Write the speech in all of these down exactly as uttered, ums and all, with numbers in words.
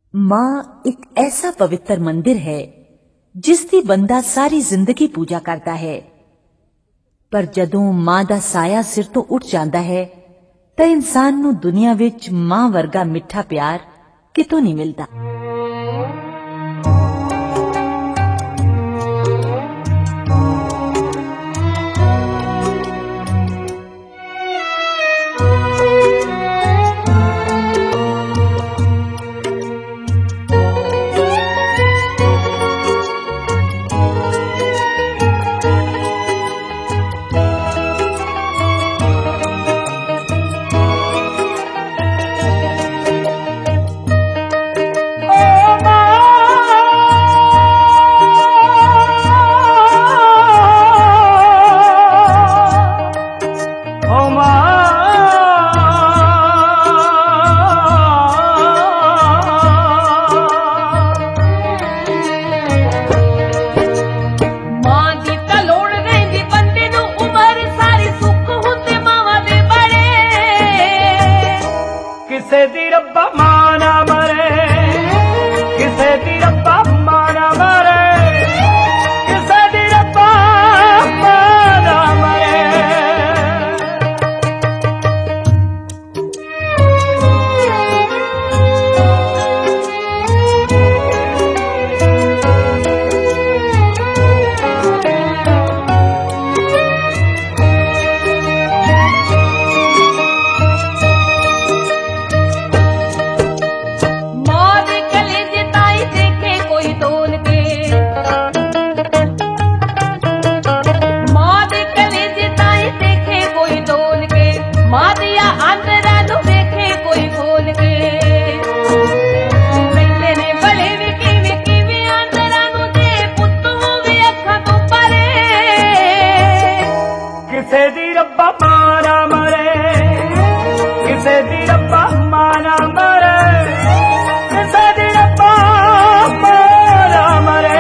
मां एक ऐसा पवित्र मंदिर है जिसकी बंदा सारी जिंदगी पूजा करता है, पर जदों मां दा साया सिर तो उठ जाता है तो इंसान नूं दुनिया विच मां वर्गा मिठा प्यार कितों नहीं मिलता। किसे दी रब्बा मां ना मरे, किसे दी रब्बा मां ना मरे, किसे दी रब्बा मां ना मरे। किसे दी रब्बा मां ना मरे, किसे दी रब्बा मां ना मरे, किसे दी रब्बा मां ना मरे।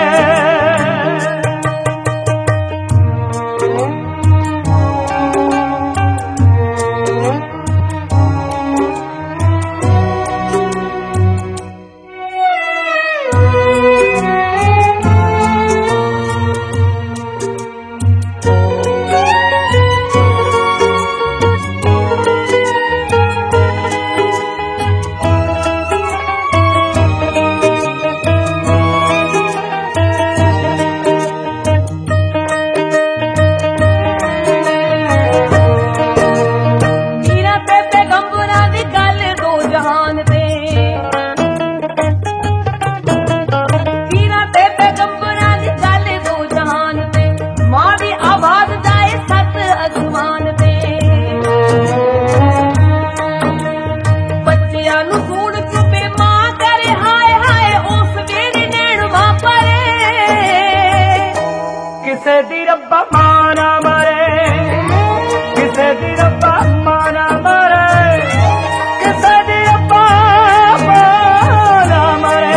किसे दी रब्बा मां ना मरे, किसे दी रब्बा मां ना मरे, किसे दी रब्बा मां ना मरे।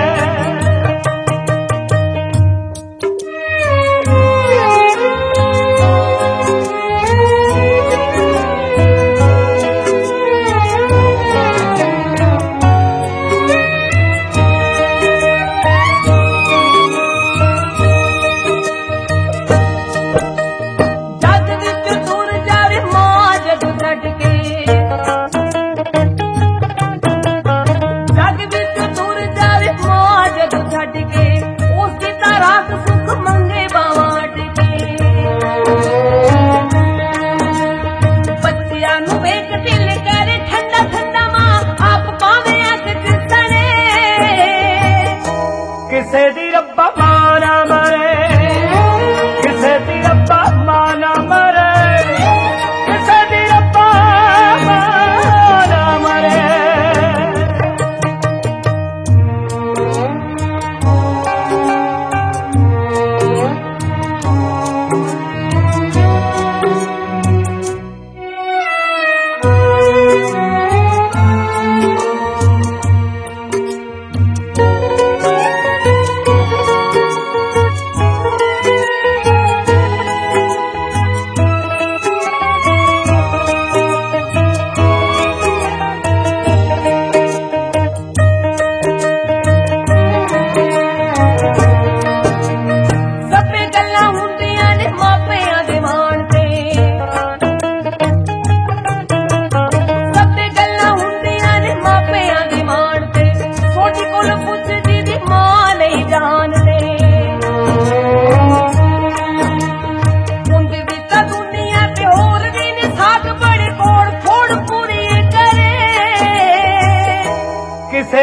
किसे दी रब्बा मां ना मरे, किसे दी रब्बा मां ना मरे, किसे दी रब्बा मां ना मरे।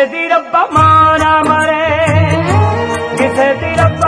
ਕਿਸੇ ਦੀ ਰੱਬਾ ਮਾਂ ਨਾ ਮਰੇ, ਕਿਸੇ ਦੀ ਰੱਬਾ